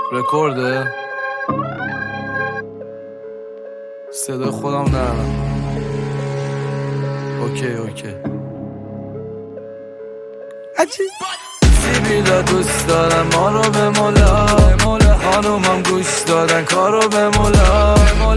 رکورده صدای خودم نرم. اوکی عجیب سیبیلا دوست دارن ما رو به مولا، خانومم گوش دادن کارو به مولا،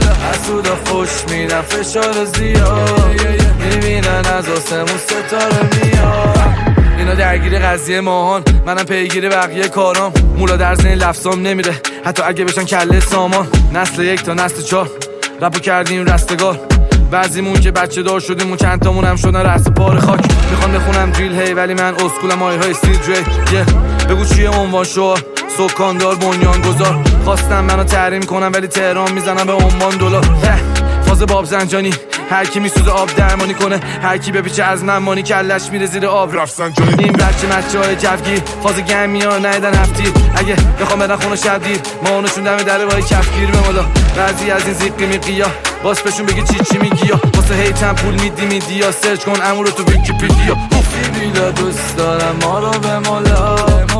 حسودا فوش میدن فشار زیاد، میبینن از آسمون ستاره میاد. اینا درگیر قضیه ماهان، منم پیگیر بقیه کارام. مولا در ذهن لفظام نمیره حتی اگه بشن کله سامان. نسل 1 تا نسل 4 رپو کردیم رستگار، بعضیمون که بچه دار شدیم و چند تامون هم شدن رأس پار خاک. میخوام بخونم دریل هی ولی من اسکولم آیهای استیل دری. بگو چیه عنوان شعار سکاندار بنیانگذار. خواستم منو تحریم کنم ولی تهران میزنم به عمان دلار. فاز باب زنجانی هر کی میسوزه آب درمانی کنه، هر کی بپیچه از من مانی کلش میره زیر آب رفسنجانی. این بچه‌های جوگیر فاز گرمیا نیدن هفتی، اگه بخوام برن خونه شب دیر ما اونشون دم در وای کفگیر به مولا. بعضی از این زیقی میقیا باس بهشون بگی چی میگی یا واسه هیتم پول میدی یا سرچ کن امورو تو ویکی‌پدیا. سیبیلا دوست دارن ما رو به مولا،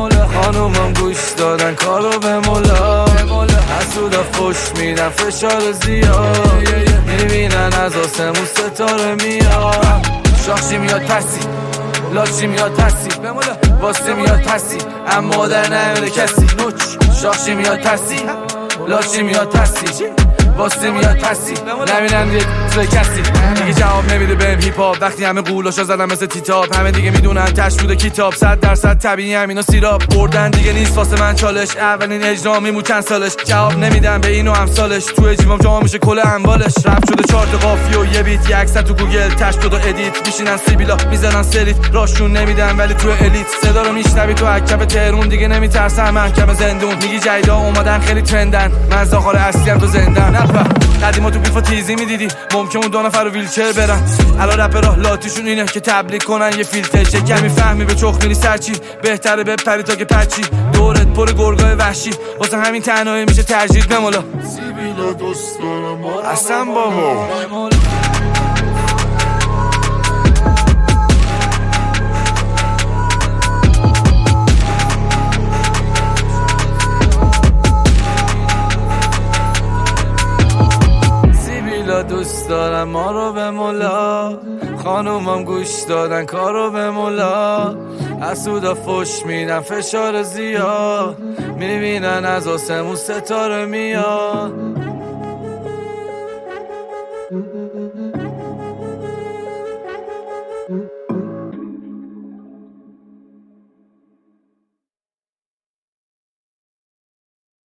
خانومم گوش دادن کارو به مولا، حسودا فوش میدن فشار زیاد، میبینن از آسمون ستاره میاد. شاخشی میاد پسی لاچی میاد پسی، واسه میاد پسی اما در نمیره کسی. شاخشی میاد پسی لاچی میاد پسی، واسه میاد پسی نبینم یک توی کسی. دیگه جواب نمیده بهم هیپ هاپ وقتی همه قولاشا زدن مثل تیتاب. همه دیگه میدونن تش بوده کتاب 100% طبیعی همینا سیراب. بردن دیگه نیست واسه من چالش، اولین اجرا میمون چند سالش. جواب نمیدم به این و امثالش، تو جیبم جا میشه کل اموالش. رپ شده 4 تا قافیه و یه بیت، یه عکس تو گوگل تش شده ادیت. میشینن سیبیلا میزنن سریت راشون نمیدن ولی تو الیت. صدا رو میشنوی تو اکب تهرون دیگه نمیترسم محکم زندون. میگی جیدا اومدن خیلی ترندن، من زاخار اصلی ام تو زندان. قدیما تو بیفا تیزی میدیدی ممکن اون 2 نفر رو ویلچر برن، الان رپ راه لاتیشون اینه که تبلیغ کنن یه فیلتر شکر. میفهمی به چخ میری سرچی بهتره بپری تا که پچی. دورت پر گرگای وحشی واسه همین تنهایی میشه ترجیح به مولا. سیبیلا دوست دارم اصلا بابا دوست دارم ما رو به مولا، خانومم گوش دادن کارو به مولا، حسودا فوش میدن فشار زیاد، میبینن از آسمون ستاره میاد.